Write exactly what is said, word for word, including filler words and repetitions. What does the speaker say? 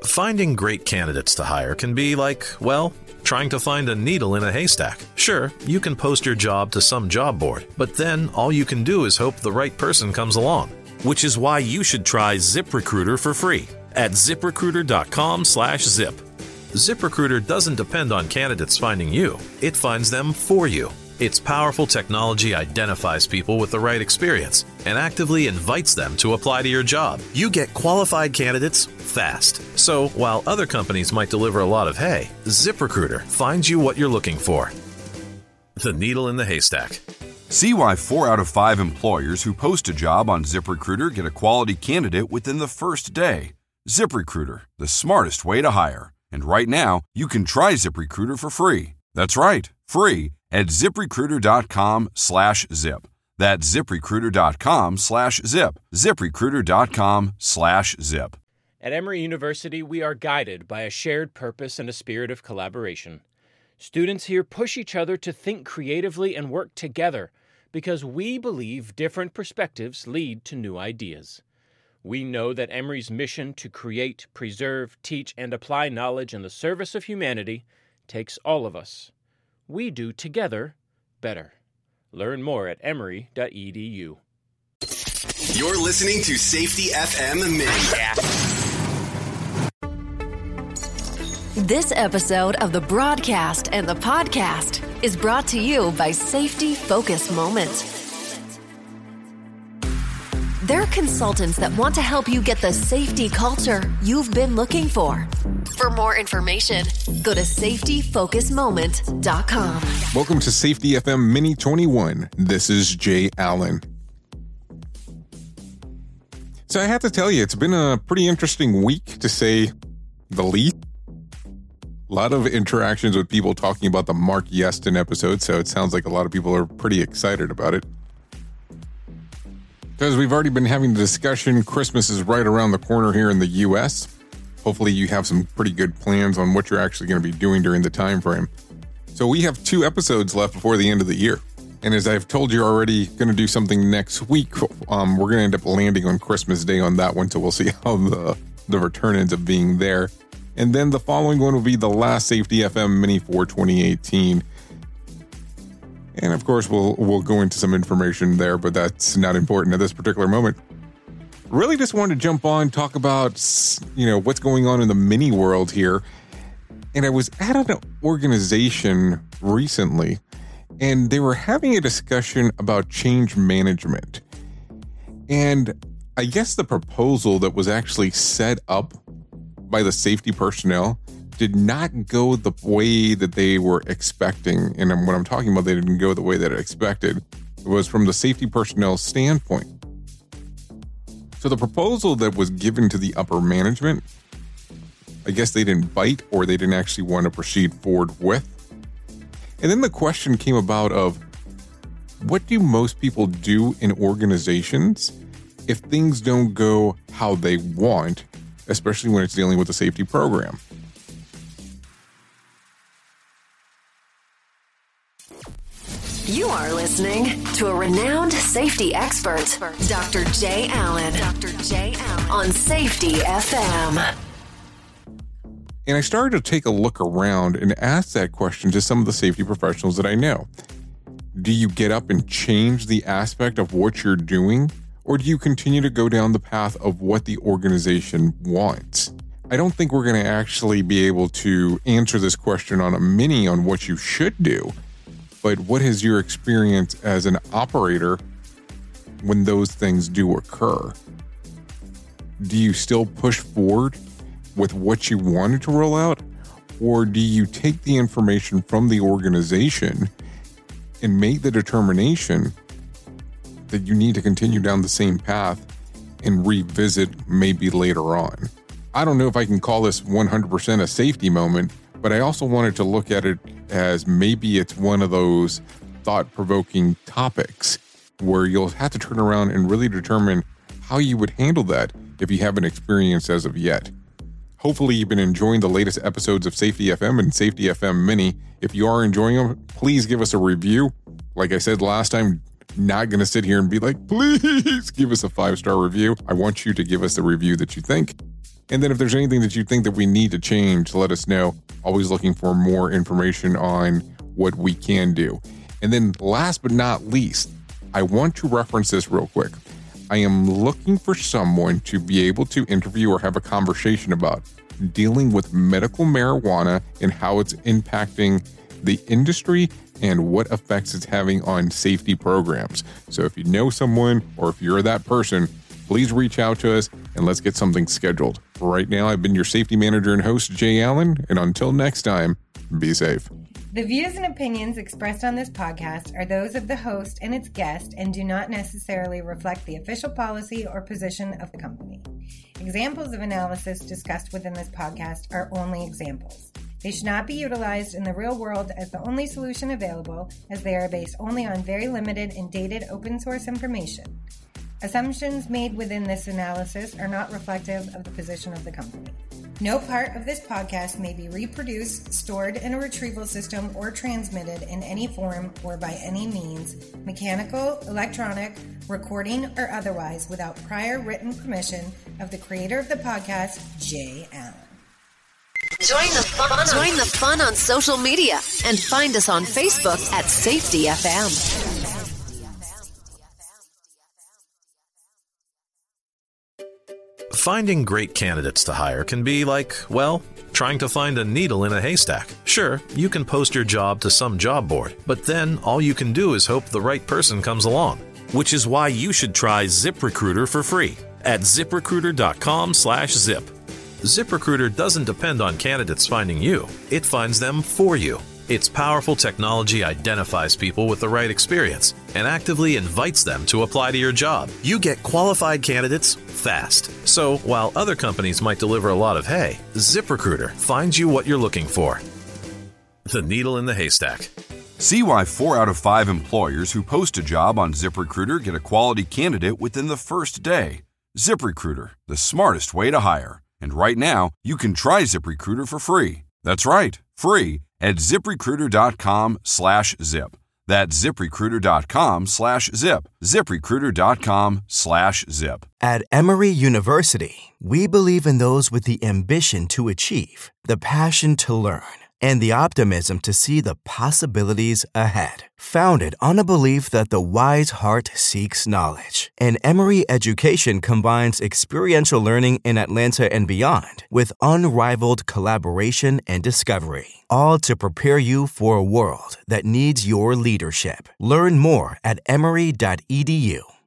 Finding great candidates to hire can be like, well, trying to find a needle in a haystack. Sure, you can post your job to some job board, but then all you can do is hope the right person comes along. Which is why you should try ZipRecruiter for free at ZipRecruiter.com slash zip. ZipRecruiter doesn't depend on candidates finding you. It finds them for you. Its powerful technology identifies people with the right experience and actively invites them to apply to your job. You get qualified candidates fast. So while other companies might deliver a lot of hay, ZipRecruiter finds you what you're looking for. The needle in the haystack. See why four out of five employers who post a job on ZipRecruiter get a quality candidate within the first day. ZipRecruiter, the smartest way to hire. And right now, you can try ZipRecruiter for free. That's right, free at ZipRecruiter.com slash zip. That's ZipRecruiter.com slash zip. ZipRecruiter.com slash zip. At Emory University, we are guided by a shared purpose and a spirit of collaboration. Students here push each other to think creatively and work together because we believe different perspectives lead to new ideas. We know that Emory's mission to create, preserve, teach, and apply knowledge in the service of humanity takes all of us. We do together better. Learn more at emory dot e d u. You're listening to Safety F M Mini. Yeah. This episode of the broadcast and the podcast is brought to you by Safety Focus Moment. They're consultants that want to help you get the safety culture you've been looking for. For more information, go to safety focus moment dot com. Welcome to Safety F M Mini twenty-one. This is Jay Allen. So I have to tell you, it's been a pretty interesting week, to say the least. A lot of interactions with people talking about the Mark Yeston episode, so it sounds like a lot of people are pretty excited about it. Because we've already been having the discussion, Christmas is right around the corner here in the U S. Hopefully you have some pretty good plans on what you're actually going to be doing during the time frame. So we have two episodes left before the end of the year. And as I've told you already, going to do something next week. Um, we're going to end up landing on Christmas Day on that one, so we'll see how the, the return ends up being there. And then the following one will be the last Safety F M Mini for twenty eighteen. And of course, we'll we'll go into some information there, but that's not important at this particular moment. Really just wanted to jump on, talk about, you know, what's going on in the mini world here. And I was at an organization recently, and they were having a discussion about change management. And I guess the proposal that was actually set up by the safety personnel did not go the way that they were expecting. And when I'm talking about they didn't go the way that I expected, it was from the safety personnel standpoint. So the proposal that was given to the upper management, I guess they didn't bite, or they didn't actually want to proceed forward with. And then the question came about of, what do most people do in organizations if things don't go how they want, especially when it's dealing with a safety program? You are listening to a renowned safety expert, Doctor Jay Allen. Doctor Jay Allen on Safety F M. And I started to take a look around and ask that question to some of the safety professionals that I know. Do you get up and change the aspect of what you're doing, or do you continue to go down the path of what the organization wants? I don't think we're going to actually be able to answer this question on a mini on what you should do. But what is your experience as an operator when those things do occur? Do you still push forward with what you wanted to roll out? Or do you take the information from the organization and make the determination that you need to continue down the same path and revisit maybe later on? I don't know if I can call this one hundred percent a safety moment, but I also wanted to look at it as maybe it's one of those thought-provoking topics where you'll have to turn around and really determine how you would handle that if you haven't experienced as of yet. Hopefully you've been enjoying the latest episodes of Safety F M and Safety F M Mini. If you are enjoying them, please give us a review. Like I said last time, not going to sit here and be like, please give us a five-star review. I want you to give us the review that you think. And then if there's anything that you think that we need to change, let us know. Always looking for more information on what we can do. And then last but not least, I want to reference this real quick. I am looking for someone to be able to interview or have a conversation about dealing with medical marijuana and how it's impacting the industry and what effects it's having on safety programs. So if you know someone or if you're that person, please reach out to us and let's get something scheduled. For right now, I've been your safety manager and host, Jay Allen, and until next time, be safe. The views and opinions expressed on this podcast are those of the host and its guest and do not necessarily reflect the official policy or position of the company. Examples of analysis discussed within this podcast are only examples. They should not be utilized in the real world as the only solution available, as they are based only on very limited and dated open source information. Assumptions made within this analysis are not reflective of the position of the company. No part of this podcast may be reproduced, stored in a retrieval system, or transmitted in any form or by any means, mechanical, electronic, recording, or otherwise, without prior written permission of the creator of the podcast, Jay Allen. Join the fun. Join the fun on social media and find us on Facebook at Safety F M. Finding great candidates to hire can be like, well, trying to find a needle in a haystack. Sure, you can post your job to some job board, but then all you can do is hope the right person comes along. Which is why you should try ZipRecruiter for free at ZipRecruiter.com slash zip. ZipRecruiter doesn't depend on candidates finding you. It finds them for you. Its powerful technology identifies people with the right experience and actively invites them to apply to your job. You get qualified candidates fast. So while other companies might deliver a lot of hay, ZipRecruiter finds you what you're looking for. The needle in the haystack. See why four out of five employers who post a job on ZipRecruiter get a quality candidate within the first day. ZipRecruiter, the smartest way to hire. And right now, you can try ZipRecruiter for free. That's right, free at ZipRecruiter.com slash zip. That's ZipRecruiter.com slash zip. ZipRecruiter.com slash zip. At Emory University, we believe in those with the ambition to achieve, the passion to learn, and the optimism to see the possibilities ahead. Founded on a belief that the wise heart seeks knowledge, and Emory education combines experiential learning in Atlanta and beyond with unrivaled collaboration and discovery, all to prepare you for a world that needs your leadership. Learn more at emory dot e d u.